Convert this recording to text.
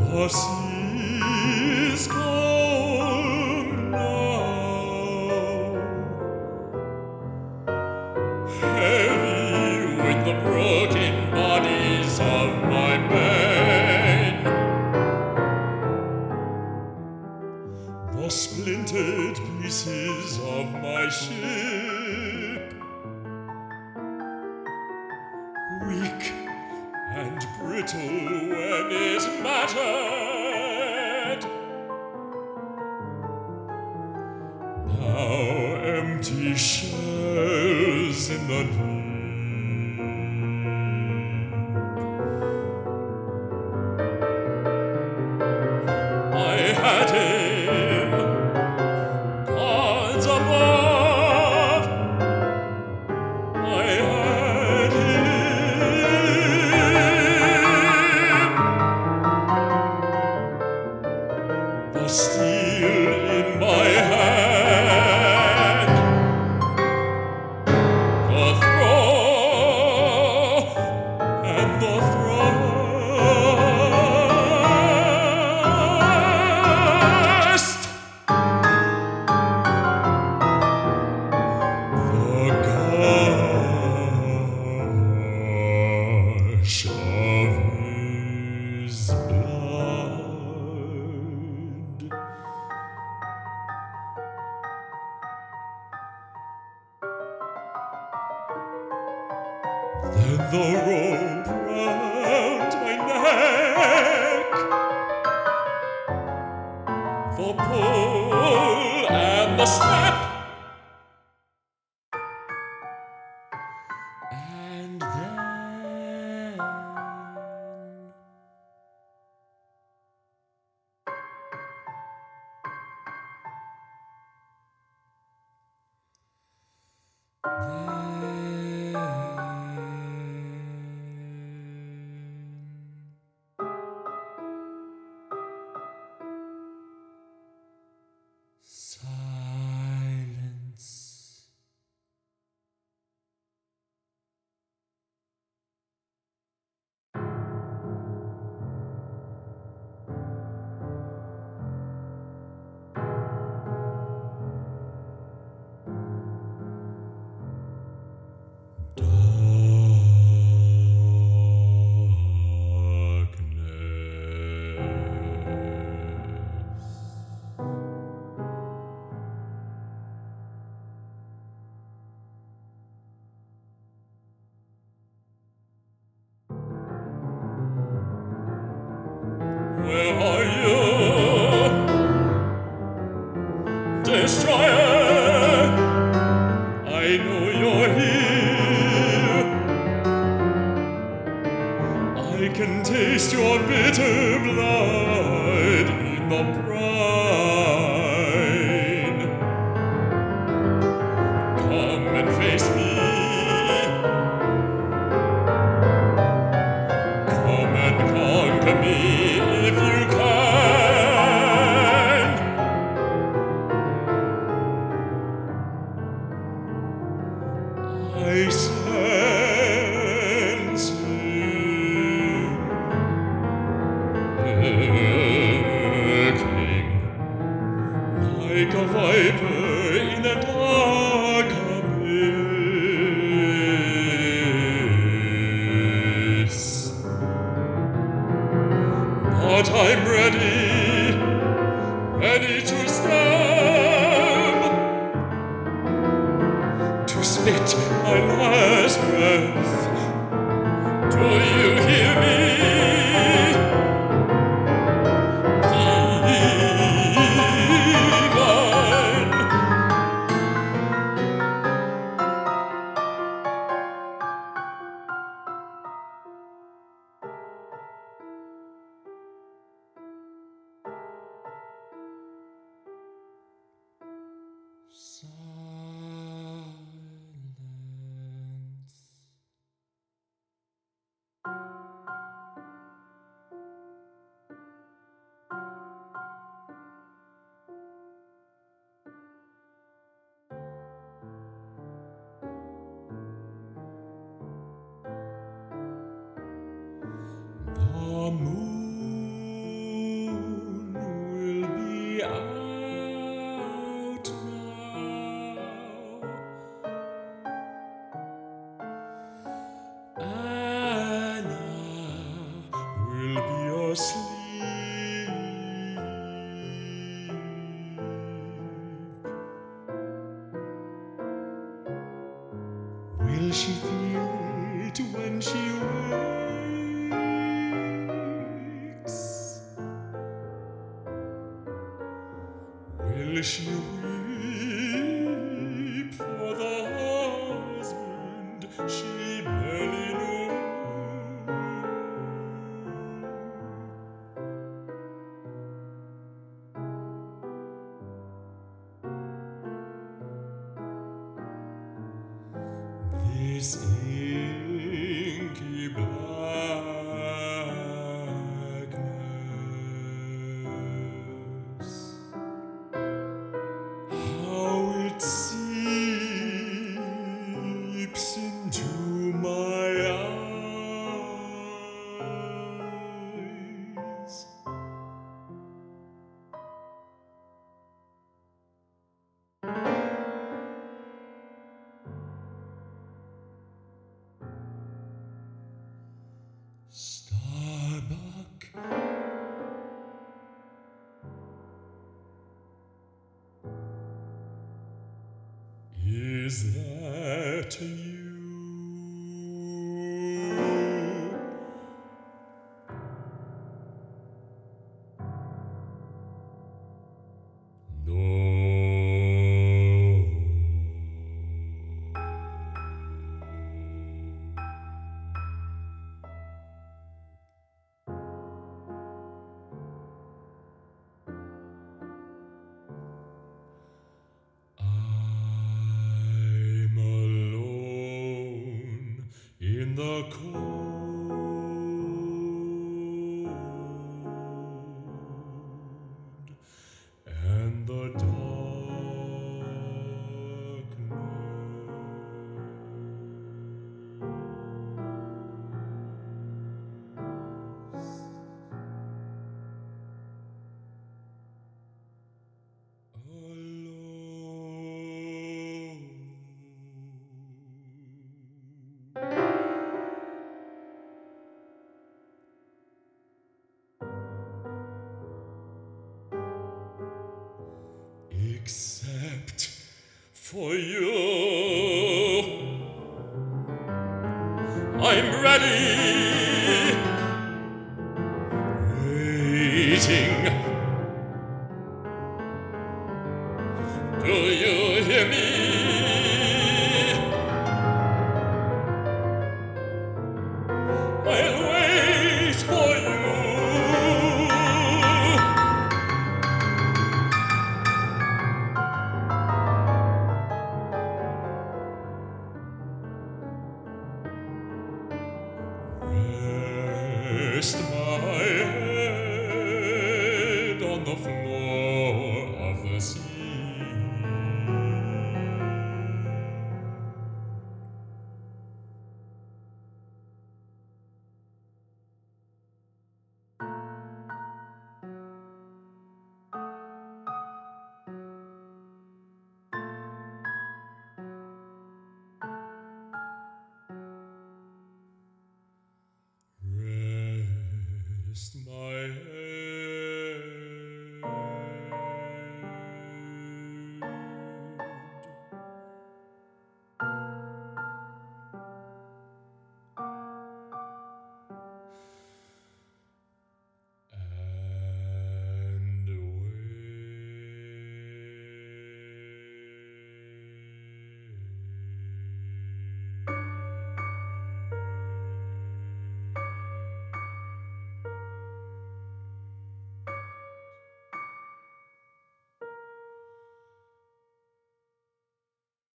The sea is calm now, heavy with the broken bodies of my men, the splintered pieces of my ship, weak and brittle when it mattered, now empty shells in the deep. I had him, gods above, I had him, the steel in my hand, the throw and the thrust, the gush of his blood. Then the rope round my neck, the pull and the snap, and then silence. Where are you, destroyer? I know you're here. I can taste your bitter blood in the brine. Come and face me. Come and conquer me if you can. I sense him lurking like a viper in a dark abyss. But I'm ready, ready to stab, to spit my last breath. Do you hear me? Demon. Silence. asleep. Will she feel it when she wakes? Will she weep for the husband she barely knew? This inky blackness, how it seeps into my eyes. Starbuck, is that you? No. I'm alone in the cold and the darkness. Except for you, I'm ready, waiting